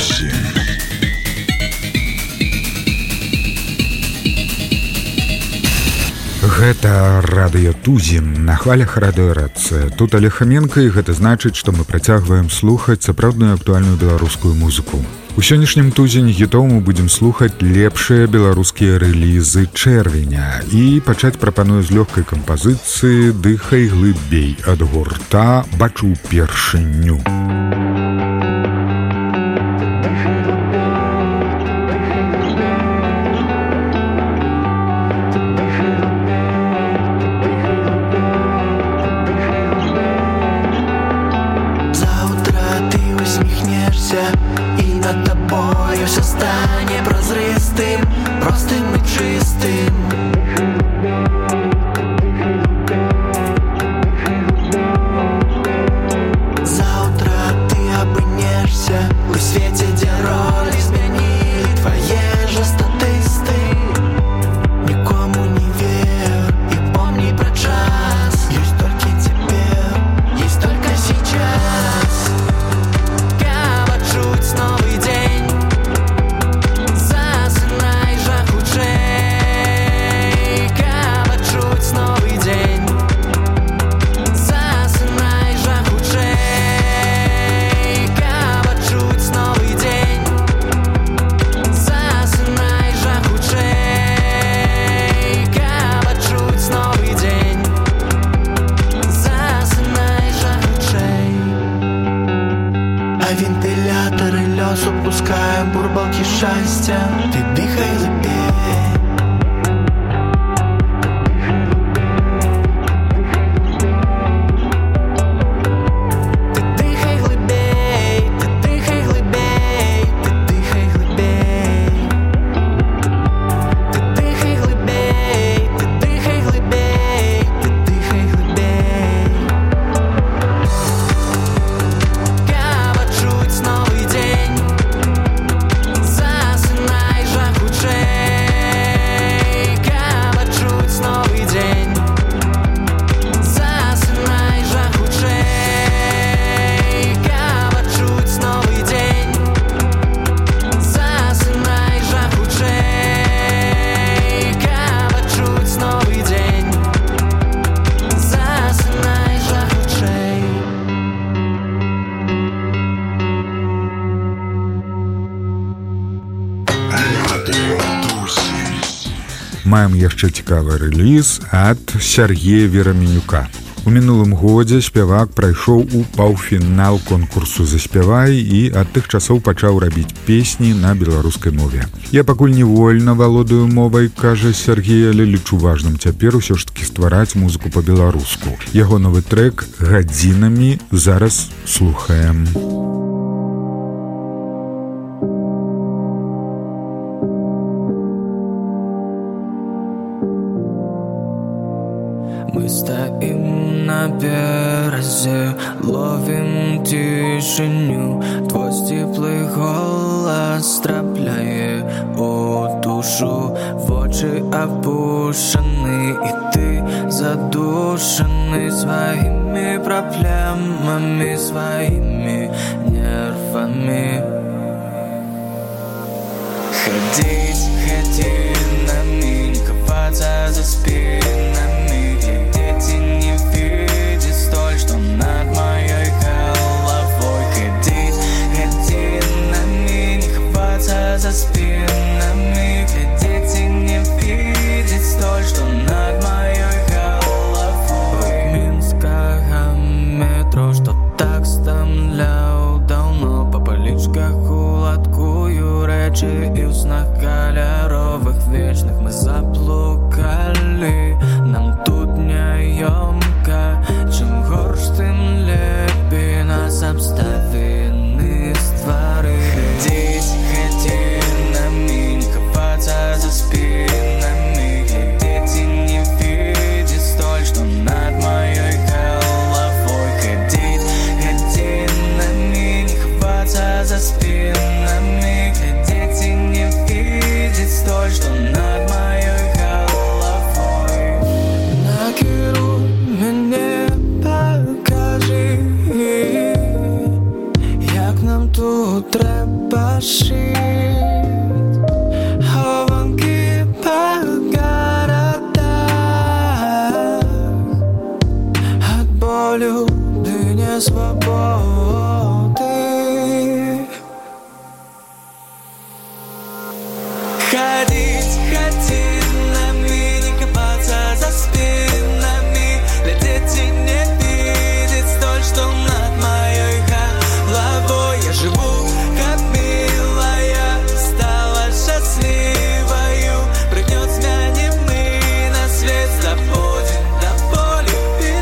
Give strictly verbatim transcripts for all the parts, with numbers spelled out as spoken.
Тузин. Гэта радыё Тузін на хвалях радыёрацыя. Тут Олег Хаменка, і гэта значыць, што мы працягваем слухаць сапраўдную актуальную беларускую музыку. У сённяшнім Тузіне гітоў мы будзем слухаць лепшыя беларускія рэлізы чэрвеня. І пачаць прапаную з лёгкай кампазіцыі «Дыхай глыбей» ад гурта «Бачу упершыню». Маем яшчэ цікавы рэліз ад Сергея Вераменюка. У мінулым годзе спявак прайшоў у паўфінал конкурсу «Заспявай» і ад тых часоў пачаў рабіць песні на беларускай мове. Я пакуль не вольна валодаю мовай, кажа Сергей, але лічу важным цяпер усё ж такі ствараць музыку па-беларуску. Яго новы трэк «Гадзінамі» зараз слухаем. Мы стоим на березе, ловим тишину. Твой теплый голос трапляет у душу. В очи опущены, и ты задушенный своими проблемами, своими нервами. Ходить, ходинами, коваться за спинами. Дети не видят столь, что над моей головой. Ходить, ходинами, коваться за спинами. Дети не видят столь, что над моей головой. Минское метро, что так стомлял давно. По поличках уладкую речи и в снах кольоровых вечных мы заблукали. Нам тут неёмко, чем горш, тем лепей нас обставлены ствары. Ходить, ходинами, коваться за спинами. Дети не видят столь, что над моей головой. Ходить, ходинами, коваться за спинами. Дети не видят столь, что над моей головой. нам тут треба жить. Хованки по городах, от болю дыня свободы. Ходить, ходить нами, не копаться за спинами, глядеть и не видеть столь, что над моей головой я живу, как милая, стала счастливою, прыгнет смянем мы на свет, забудем до боли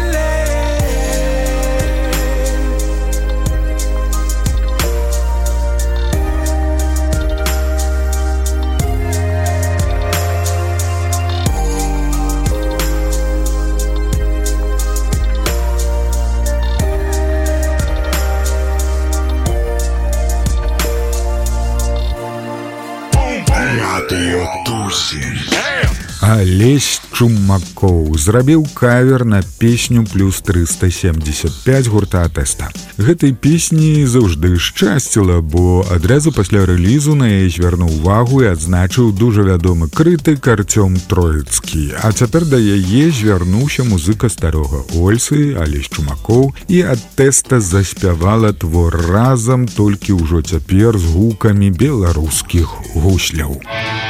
Алесь Чумакоў зрабіў кавер на песню плюс трыста семьдесят пять гурта Тэста. Гэтай песні заўжды шчасціла, бо адразу пасля рэлізу на яе звярнуў увагу і адзначыў дужа вядомы крытык Арцём Троіцкі. А цяпер да яе звярнуўся музыка старога Ольсы, Алесь Чумакоў, і ад Тэста заспявала твор разам, толькі ўжо цяпер з гукамі беларускіх гусляў.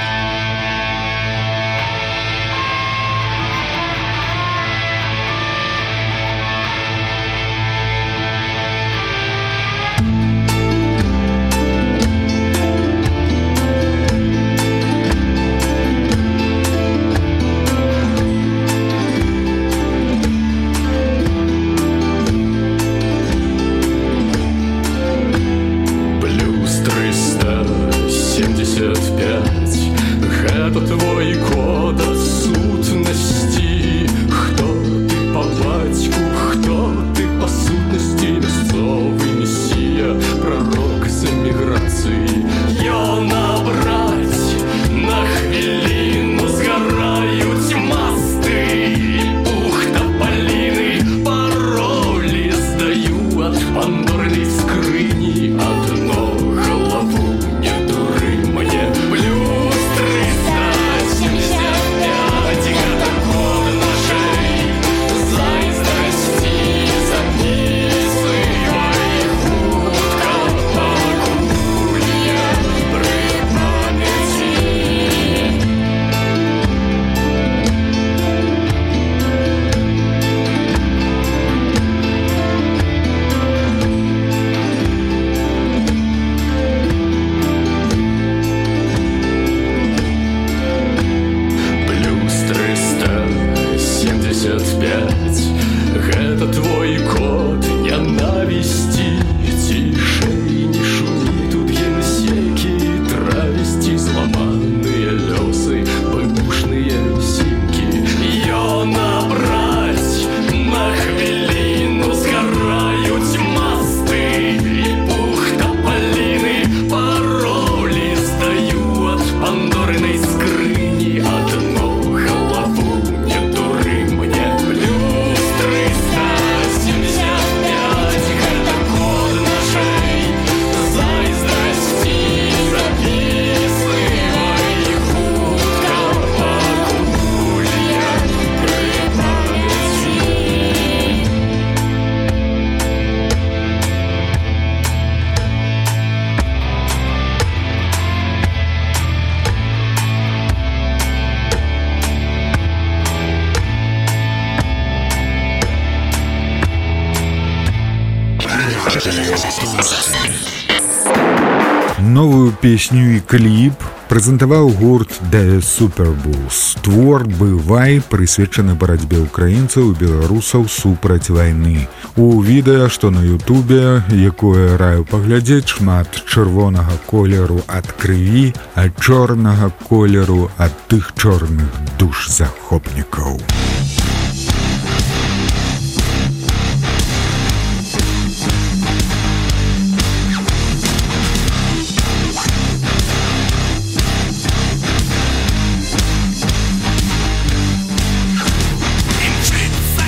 Новую песню і кліп прэзентаваў гурт The Superbus. Твор «Бывай» прысвечаны барацьбе ўкраінцаў і беларусаў супраць вайны. У відэа, што на ютубе, якое раю паглядзець, шмат чырвонага колеру ад крыві, а чорнага колеру ад тых чорных душ захопнікаў.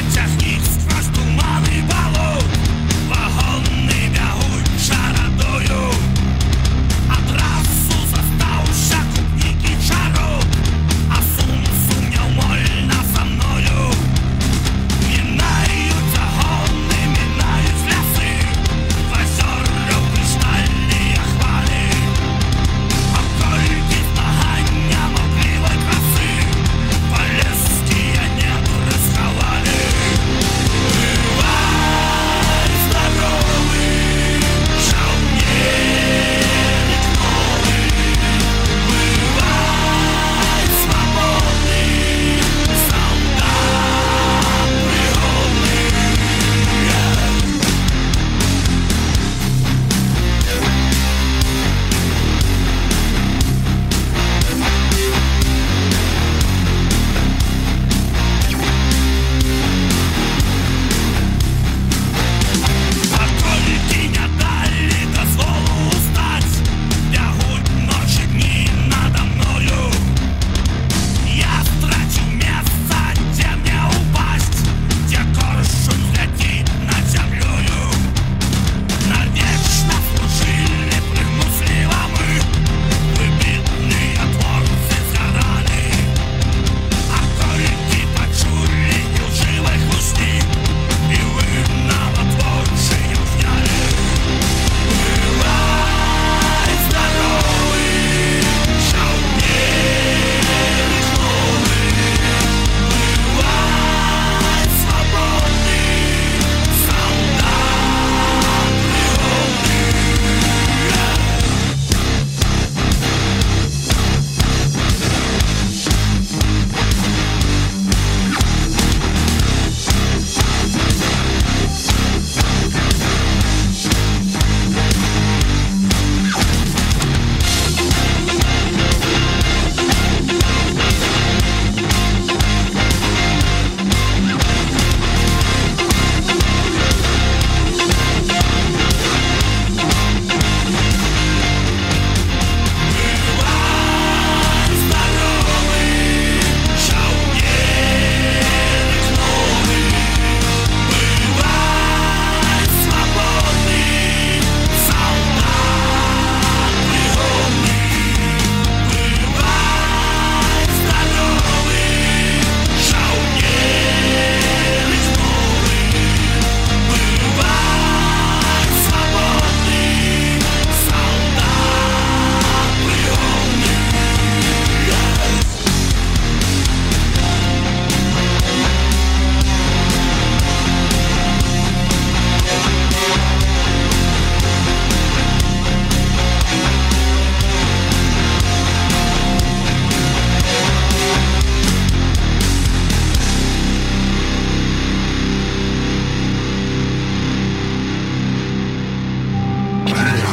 Туманы балот, вагонны бягуць шарадою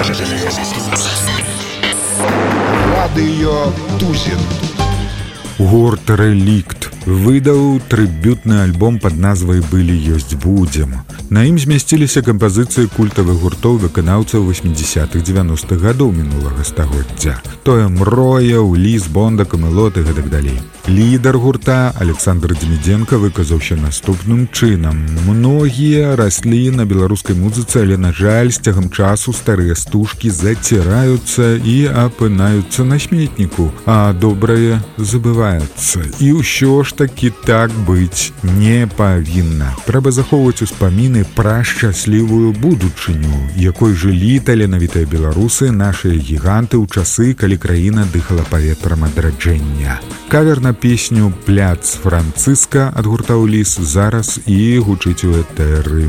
Радыё Тузін. Гурт «Рэлікт» выдаў трыбютны альбом пад назвай «Былі ёсць будзем». На ім змясціліся кампазіцыі культавых гуртоў выканаўцаў васьмідзясятых дзевяностых гадоў мінулага стагоддзя. Тое Мроя, Уліс, Бонда, Камелот і гэтак далей. Лідар гурта Александр Демідзенка выказаўся наступным чынам. Многія раслі на беларускай музыцы, але, на жаль, з цягам часу старыя стужкі заціраюцца і апынаюцца на сметніку, а добрае забываецца. І ўсё ж такі так быць не павінна. Трэба захоўваць успаміны пра шчаслівую будучыню, якой жылі таленавітыя беларусы, нашыя гіганты ў часы, калі краіна дыхала паветрам адраджэння. Кавер на песню «Пляц Францыска» ад гурта «Уліс» зараз і гучыць у этэры.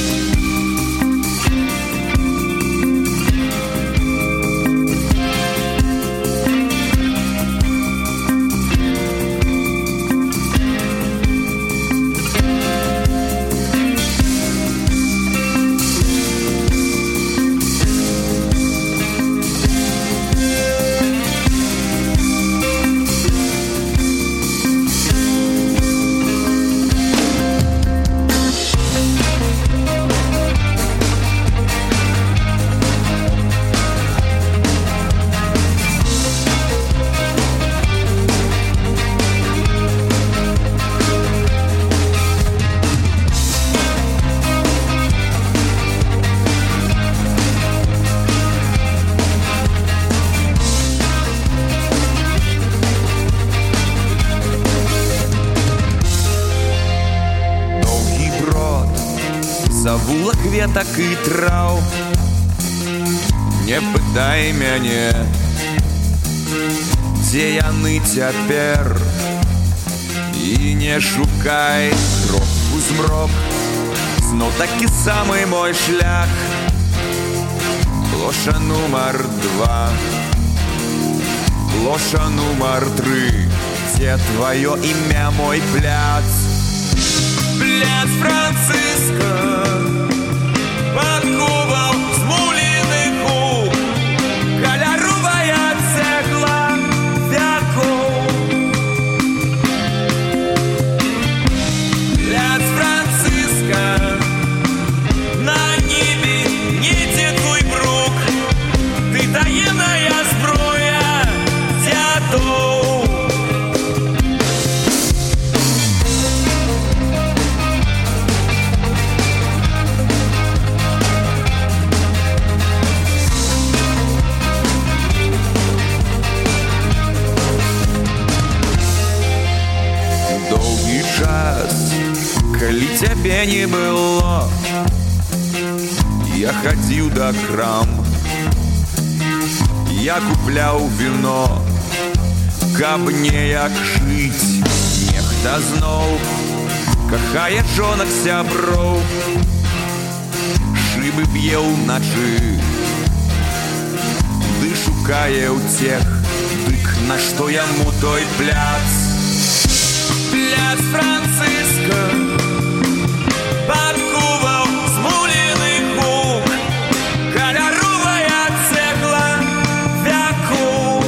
Завула кветак і траў. Не пытай мяне, дзе яны цяпер, і не шукай крок у змрок. Зноў такі самы мой шлях. Плоша нумар два, плоша нумар тры, дзе тваё імя, мой пляц. Пляц Францыска, пад кубам змуленых губ, каляровая цэгла вякоў. Пляц Францыска, на небе недзе твой брук, ты таемная зброя дзядоў. Калі цябе не было, я хадзіў да крам, я купляў віно, каб неяк жыць. Нехта зноў кахае жонак сяброў, шыбы б'е ўначы, ды шукае ўцех. Дык нашто яму той пляц? Пляц Францыска, пад кубам змуленых губ, каляровая цэгла вякоў.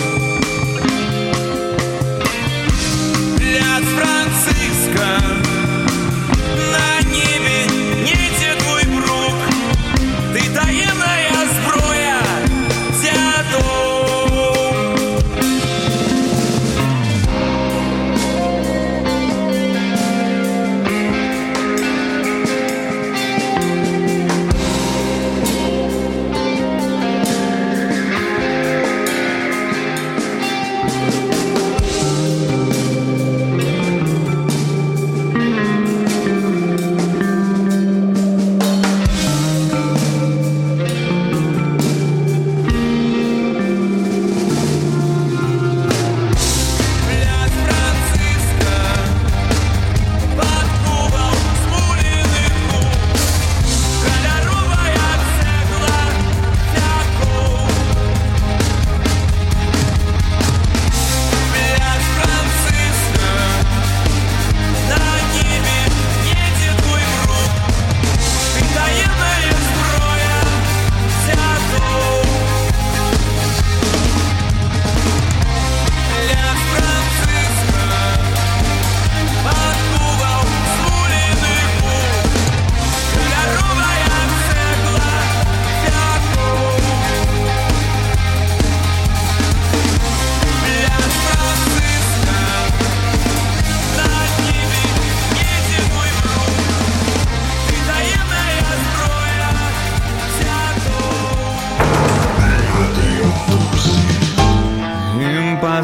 Пляц Францыска, на небе недзе твой брук, ты таемная зброя дзядоў.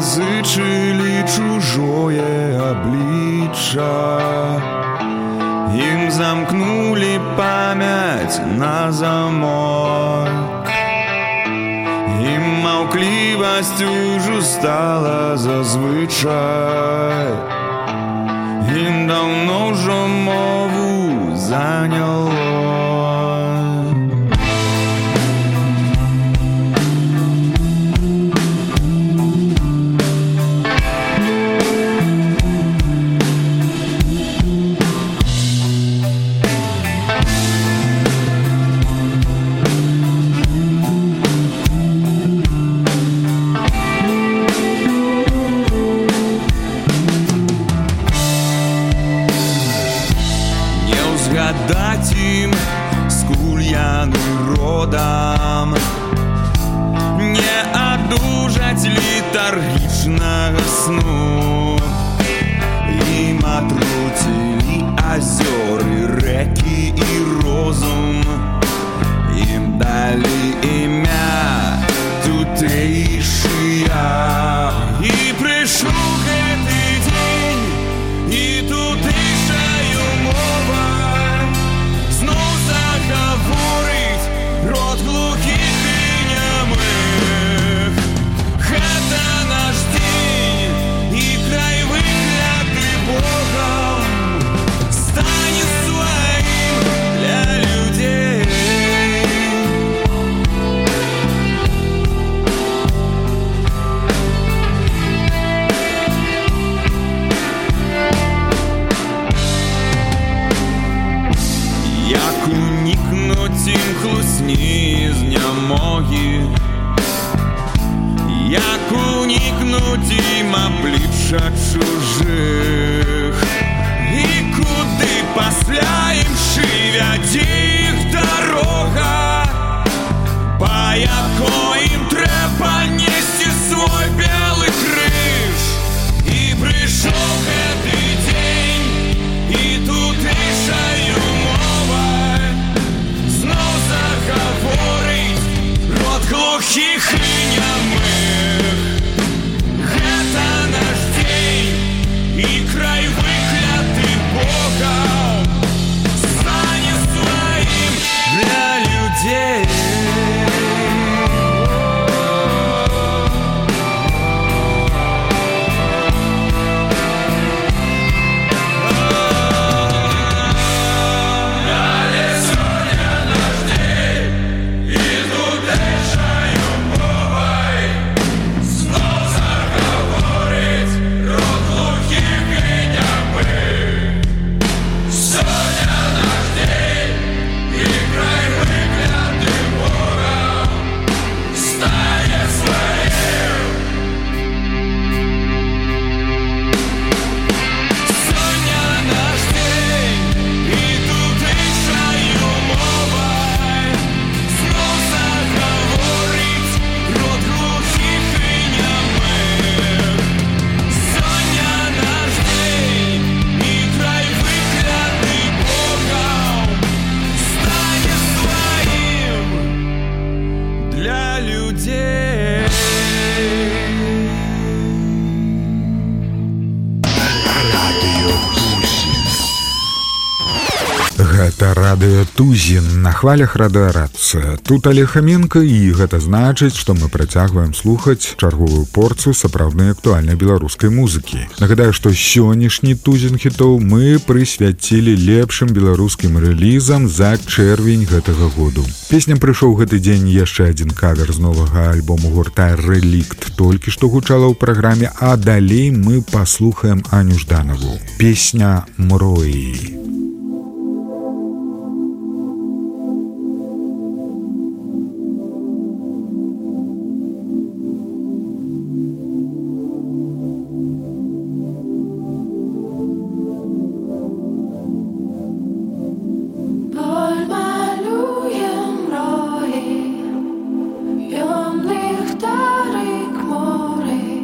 зазычылі чужое аблічча. Ім замкнулі памяць на замок. Ім маўклівасць ужо стала зазвычай. Ім даўно ўжо мову заняло. Даць ім, скуль яны родам, не адужаць літаргічнага сну. Ім атруцілі азёры, рэкі і розум. Ім далі імя тутэйшыя. І прыйшоў гэты дзень, і тутэйшая мова гаворыць род глухіх і нямых. Гэта наш дзень, і край выкляты Богам стане сваім для людзей. Як унікнуць ім хлусні знямогі, як унікнуць ім аблічча чужых, і куды пасля імшы вядзе іх дарога, па якой ім трэба несці свой белы крыж. І прыйшоў гэты дзень, і тутэйшая мова зноў загаворыць род глухіх і нямых. Гэта наш дзень, і край выкляты Богам стане сваім для людзей. Гэта радыё Тузін на хвалях радыёрацыя. Тут Олег Хаменко, і гэта значыць, што мы працягваем слухаць чарговую порцыю сапраўднай актуальнай беларускай музыкі. Нагадаю, што сённяшні Тузін хітоў мы прысвяцілі лепшым беларускім рэлізам за чэрвень гэтага году. Песням прыйшоў гэты дзень яшчэ адзін кавер з новага альбому гурта «Рэлікт», толькі што гучала ў праграме, а далей мы паслухаем Аню Жданову. Песня «Мроі».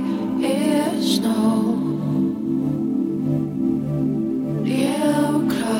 Yeah.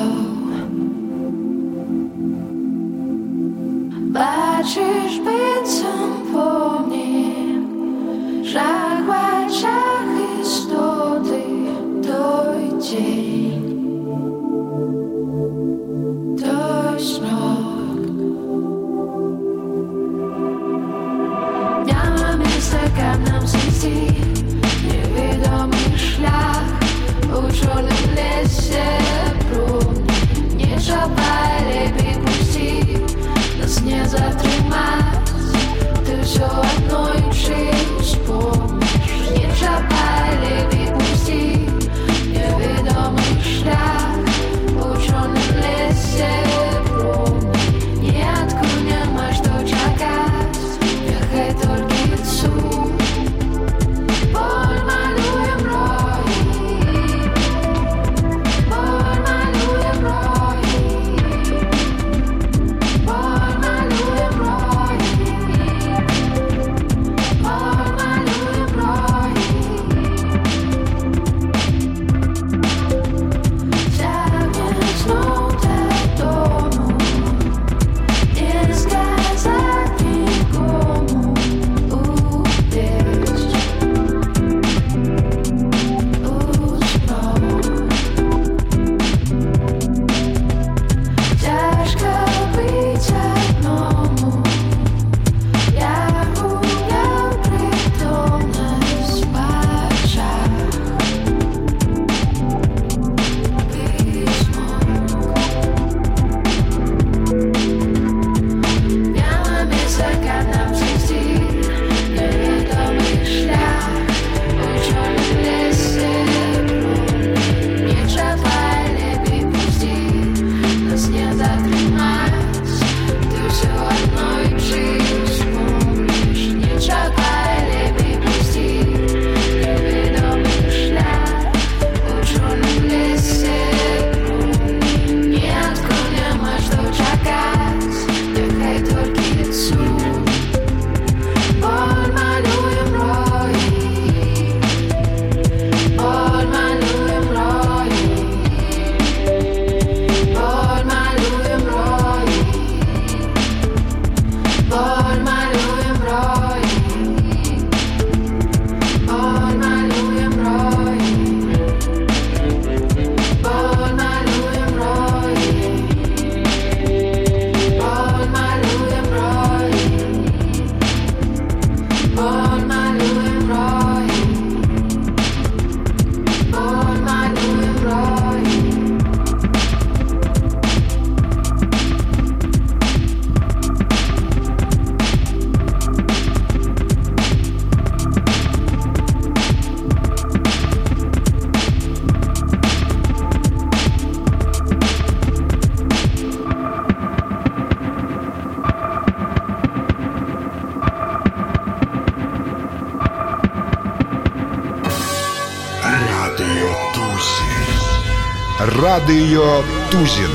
Радыё Тузін.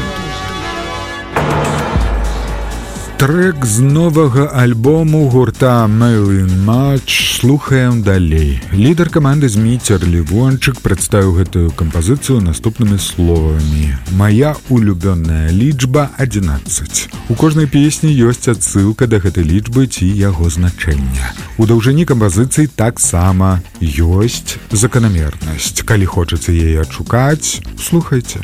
Трек з новага альбому гурта Mail-in March слухаем далей. Лідар каманды Зміцер Лівончык прадставіў гэтую кампазіцыю наступнымі словамі. Мая улюбёная лічба адзінаццаць. У кожнай песні ёсць адсылка да гэтай лічбы ці яго значэння. У даўжыні кампазіцыі таксама ёсць заканамернасць. Калі хочацца яе адшукаць, слухайце.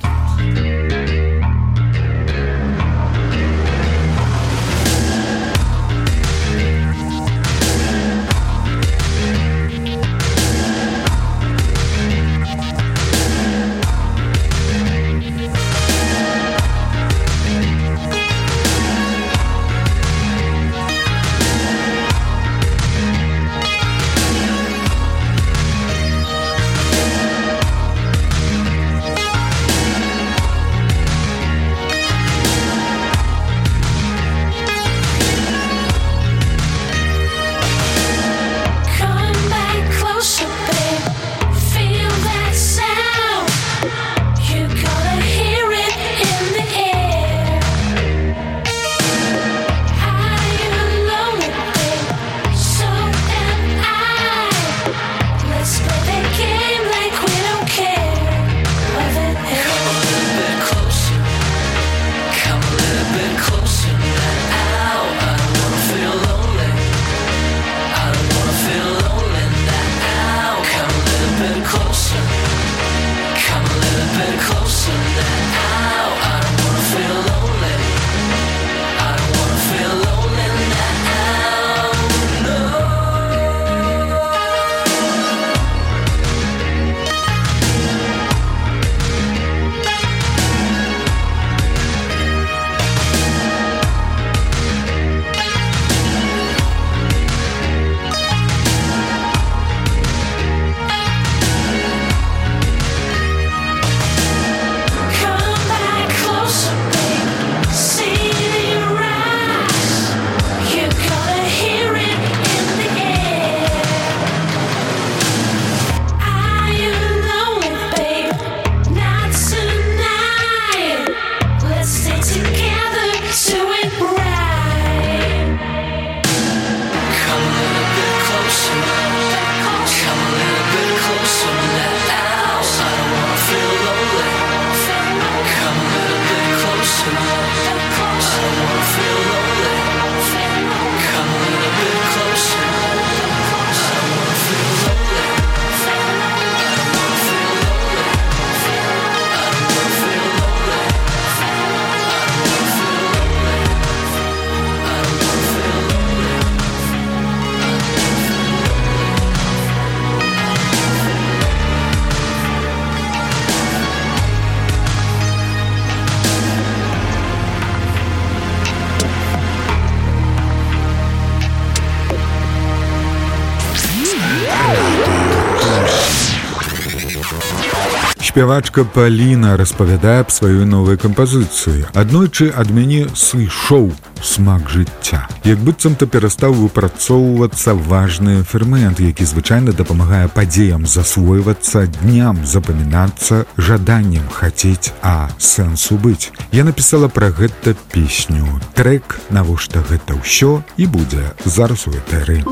Спявачка Паліна распавядае аб сваёй новай кампазіцыі. Аднойчы ад мяне сышоў смак жыцця. Як быццам-то перастаў выпрацоўвацца важны фермент, які звычайна дапамагае падзеям засвойвацца, дням запамінацца, жаданнем хацець, а сэнсу быць. Я напісала пра гэта песню. Трэк «Навошта гэта ўсё» і будзе зараз у этэры.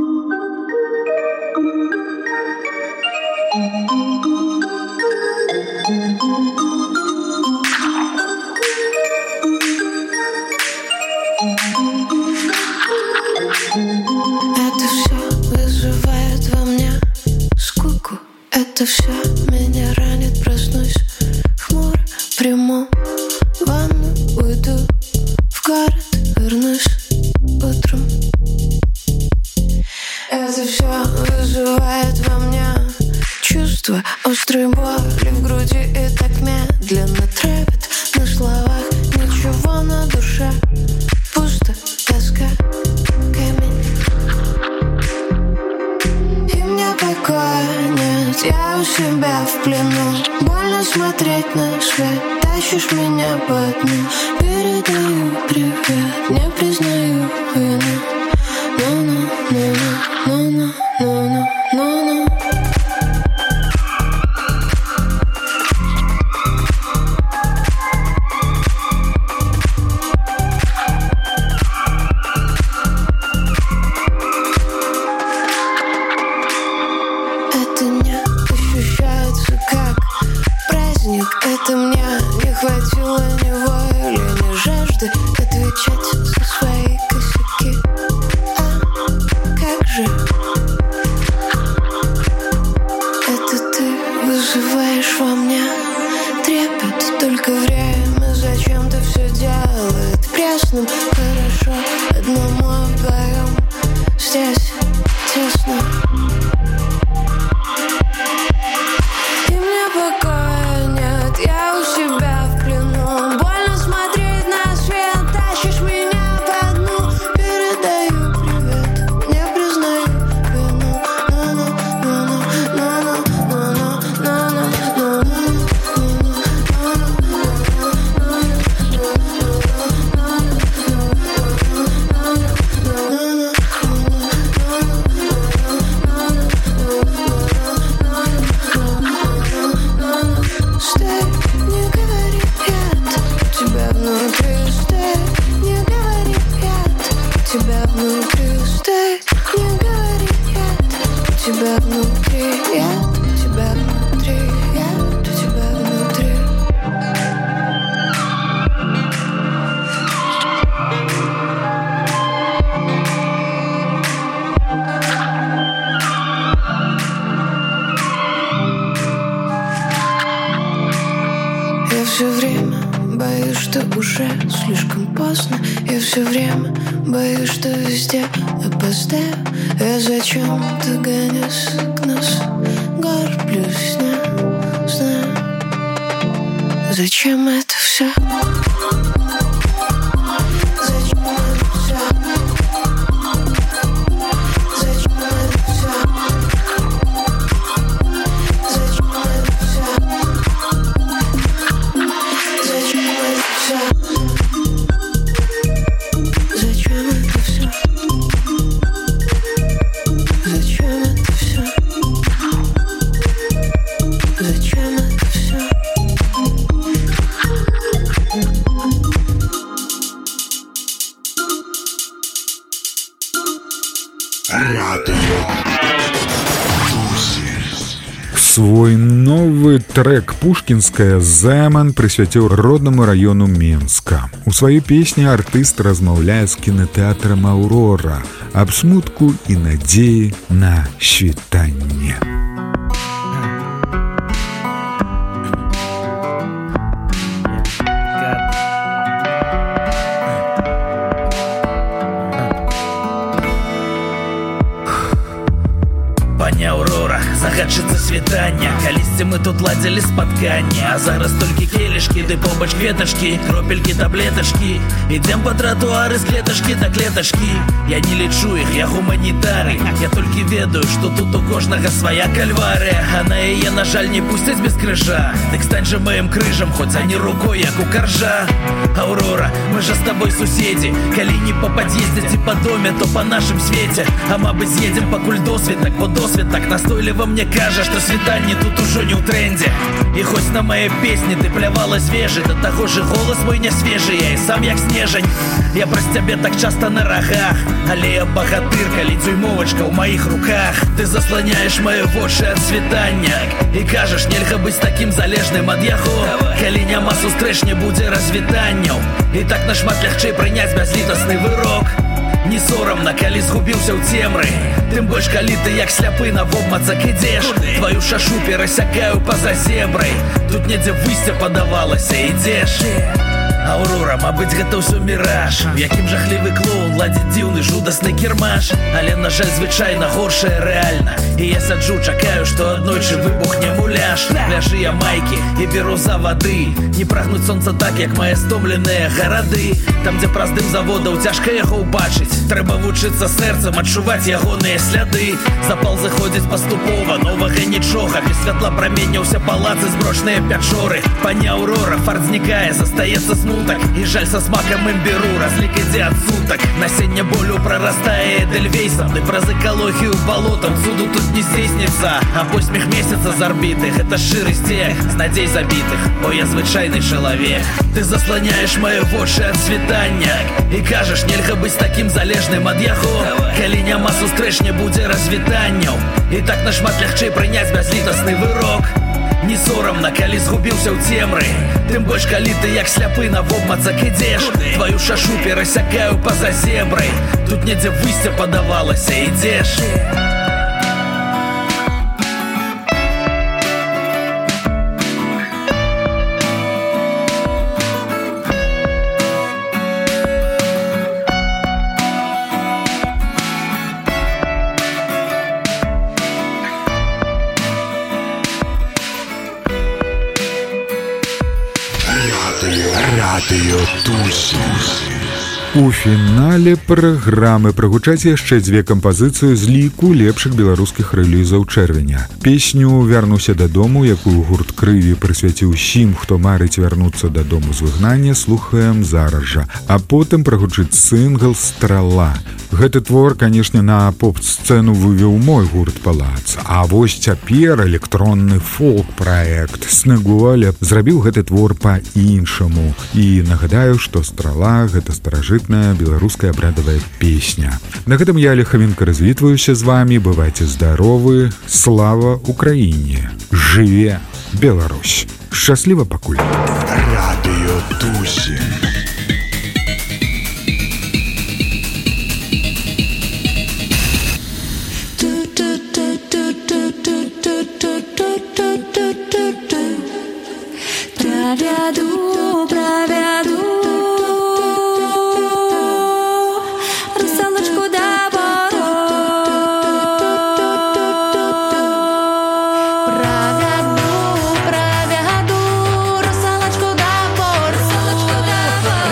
Это все вызывает во мне скуку. Это все меня ранит, проснусь хмуро, приму ванну, уйду в город, вернусь утром. Это все вызывает во мне чувство острой боли в груди и так медленно травит на словах. Ничего на душе, пусто, тоска, камень. И мне покоя нет, я у себя в плену. Больно смотреть на свет, тащишь меня по дну. Передаю привет, не признаю вину. Ну-ну, ну-ну, ну-ну, ну-ну, ну-ну. Это не ощущается как праздник. Это мне не хватило ни воли, ни жажды отвечать за свои косяки. А как же? Это ты вызываешь во мне трепет. Только время зачем-то все делает пресным. Хорошо одному вдвоем здесь тесно. И мне покоя нет, я у себя в плену. Больно смотреть на свет, тащишь меня по дну. Передаю привет, не признаю вину. Ну-ну, ну-ну, ну-ну, ну-ну, ну-ну, Стой, не говори яд, у тебя внутри. Стой, не говори яд, у тебя внутри. Стой, не говори яд, у тебя внутри. Яд, у тебя внутри. Яд, у тебя внутри. Я все время боюсь, что уже слишком поздно. Я все время боюсь, что везде опоздаю. Я зачем-то гонюсь к носу, горблюсь, знаю, знаю. Зачем это все? Зачем это все? Зачем это все? Зачем это все? Зачем это все? Зачем это все? Зачем это все? Зачем это все? Свой новы трэк «Пушкінская» Зэман прысвяціў роднаму раёну Менска. У сваёй песні артыст размаўляе з кінатэатрам «Аўрора» аб смутку і надзеі на світанне. Пані Аўрора, за нагадчыцца світання. Калісьці мы тут ладзілі спатканне, а зараз толькі келішкі, ды побач кветачкі, кропелькі, таблетачкі. Ідзем па тратуары з клетачкі да клетачкі. Я не лічу іх, я гуманітарый. Я толькі ведаю, што тут у кожнага свая кальварыя, а на яе, на жаль, не пусцяць без крыжа. Дык стань жа маім крыжам, хоць а не рукой, як у каржа. Аўрора, мы жа з табой суседзі. Калі не па пад'ездзе ці па доме, то па нашым свеце. А мабы з'едзем пакуль досведак, бо досвед так настойліва мне кажа, што світанне тут ужо не ў трендзе. І хоць на мае песні ты плявала з вежы, да таго ж голас мой не свежы, я і сам як снежань. Я праз цябе так часта на рагах, але я багатыр, калі дзюймовачка ў маіх руках. Ты засланяеш мае вочы ад світання і кажаш, нельга быць такім залежным ад яго. Калі няма сустрэч, не будзе развітанняў, і так нашмат лягчэй прыняць бязлітасны вырок. Не сорамна, калі згубіўся ў цемры, тым больш калі ты як сляпы на вобмацак ідзеш. Тваю шашу перасякаю па-за зебрай, тут недзе выйсце падавалася, ідзеш. Аўрора, мабыць, гэта ўсё міраж, у якім жахлівы клоун ладзіць дзіўны жудасны кірмаш. Але, на жаль, звычайна горшае рэальна, і я саджу, чакаю, што аднойчы выбухне муляж. Ляжы я майкі і беру за вады, не прагнуць сонца так, як мае стомленыя гарады. Там, дзе праз дым заводаў цяжка яго ўбачыць, трэба вучыцца сэрцам адчуваць ягоныя сляды. Запал заходзіць паступова, новага нічога, без святла праменняўся палацы, зброчныя пячоры. Паня Аўрора, фарт знікае, застаецца смутак, і жаль са смакам імбіру, разлік ідзе ад сутак. Насенне болю прарастае эдельвейсам, ды праз экалогію балотам цуду тут не здзейсніцца. А посмех месяца з арбіты, гэта шчыры сцег з надзей забітых, бо я звычайны чалавек. Ты засланяеш мае вочы ад світання і кажаш, нельга быць такім залежным ад яго. Калі няма сустрэч, не будзе развітанняў, і так нашмат лягчэй прыняць бязлітасны вырок. Не сорамна, калі згубіўся ў цемры, тым больш калі ты як сляпы на вобмацак ідзеш. Тваю шашу перасякаю па-за зебрай, тут недзе выйсце падавалася, ідзеш. Радыё Тусі. У фінале праграмы прагучаць яшчэ дзве кампазіцыі з ліку лепшых беларускіх рэлізаў чэрвеня. Песню «Вярнуся дадому», якую гурт «Крыві» прысвяціў усім, хто марыць вярнуцца дадому з выгнання, слухаем зараз жа. А потым прагучыць сінгл «Страла». Гэты твор, канешне, на поп-сцэну вывеў мой гурт «Палац». А вось цяпер электронны фолк-праект «Снегуоля» зрабіў гэты твор па-іншаму. І нагадаю, што «Страла» — гэта старажытная беларуская абрадавая песня. На гэтым я, Лехавенка, развітваюся з вами. Бывайце здаровы. Слава Украіне! Жыве Беларусь! Шчасліва пакуль! Радыё Тусі. Проведу, проведу русалочку до ворот. Проведу, проведу русалочку до ворот.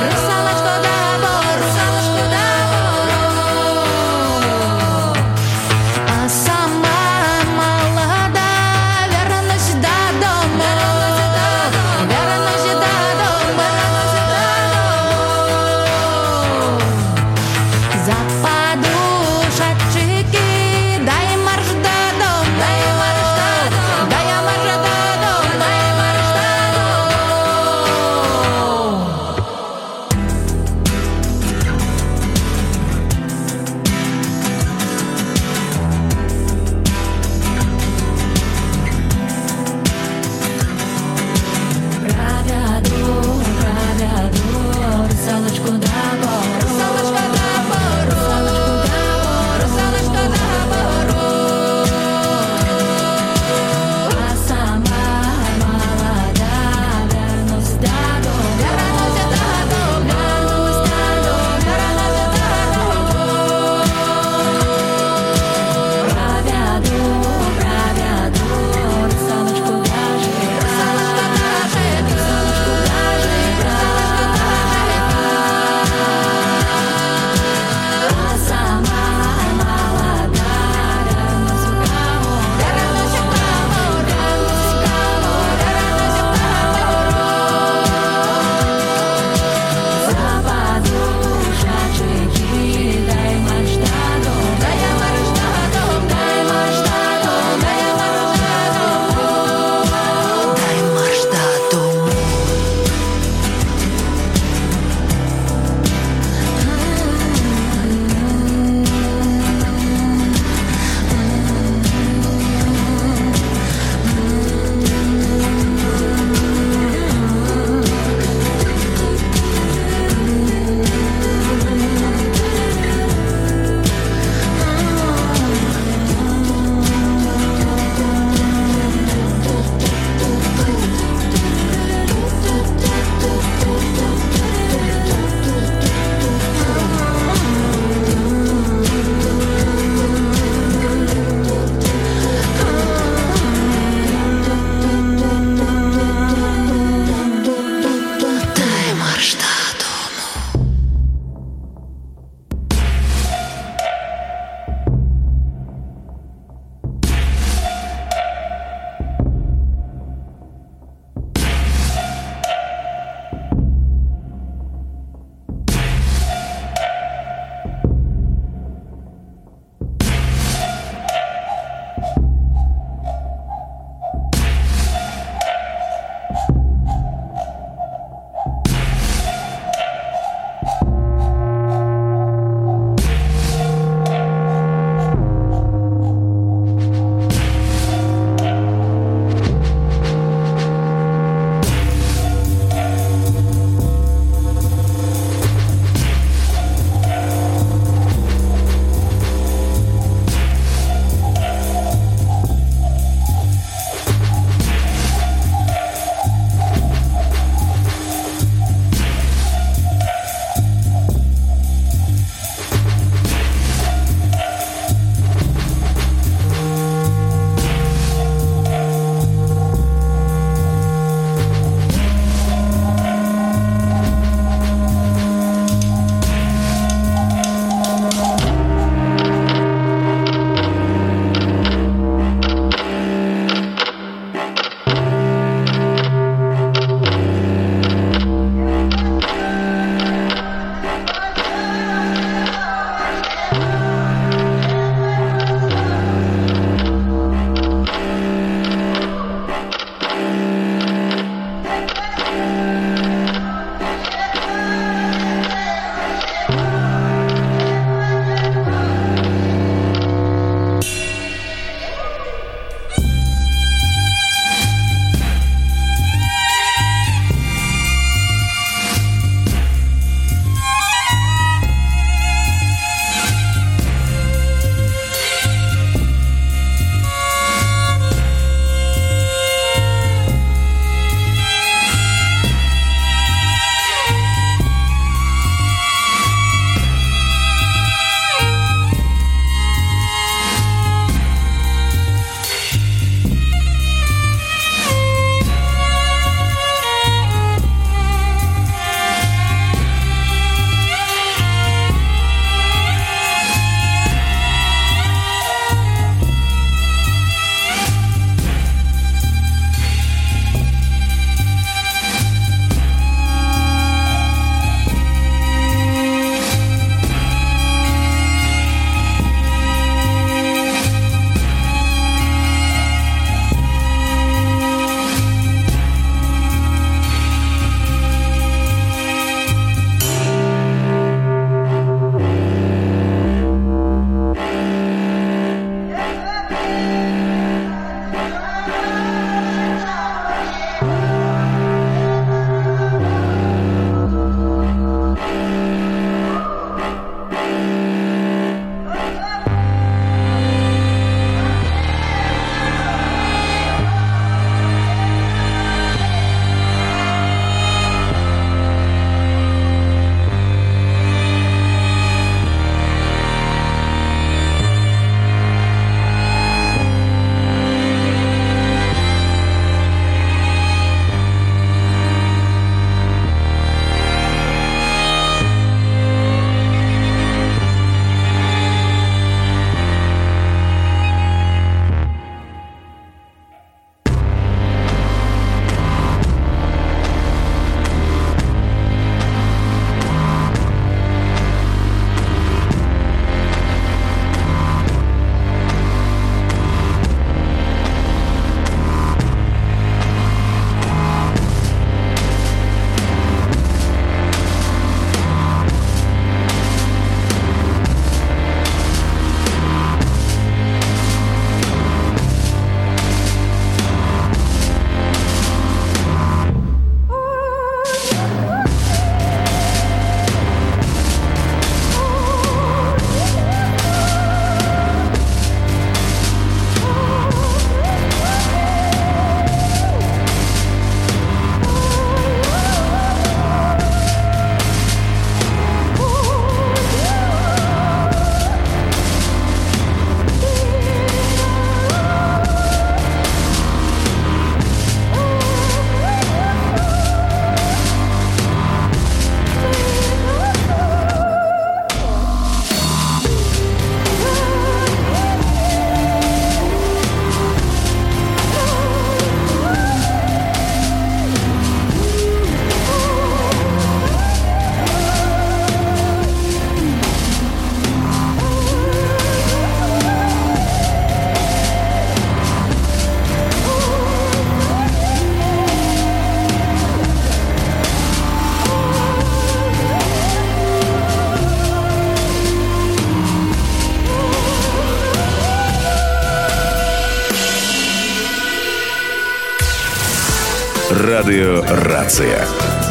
Радио «Рация».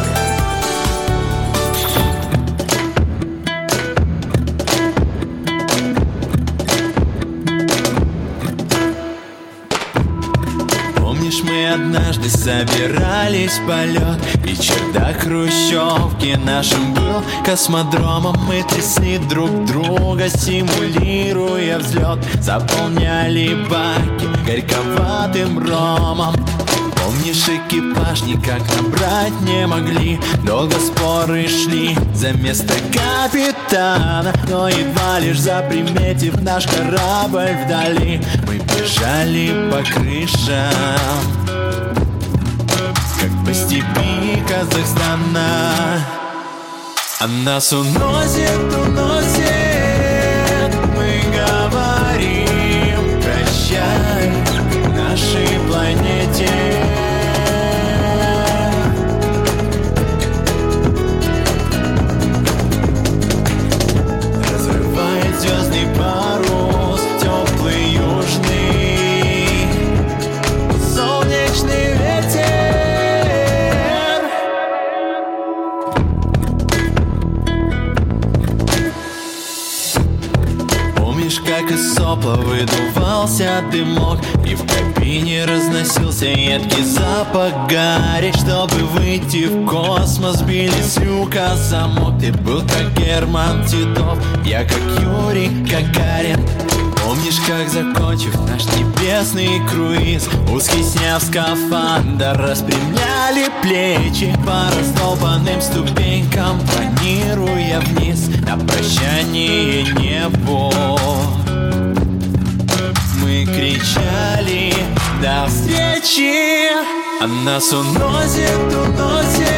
Мы однажды собирались в полет, и чердак хрущевки нашим был космодромом. Мы трясли друг друга, симулируя взлет, заполняли баки горьковатым ромом. Помнишь, экипаж никак набрать не могли, долго споры шли за место капитана, но едва лишь заприметив наш корабль вдали, мы бежали по крышам, как по степи Казахстана. А нас уносит, уносит, мы говорим прощай нашей планете. Разрывает звездный парус, теплый южный солнечный ветер. Помнишь, как из сопла выдувался дымок, и в кабине разносился едкий запах гари? Чтобы выйти в космос, били с люка замок. Ты был как Герман Титов, я как Юрий Гагарин. Помнишь, как, закончив наш небесный круиз, узкий сняв скафандр, распрямляли плечи по раздолбанным ступенькам, планируя вниз на прощание небо. Мы кричали до встречи, а нас уносит, уносит,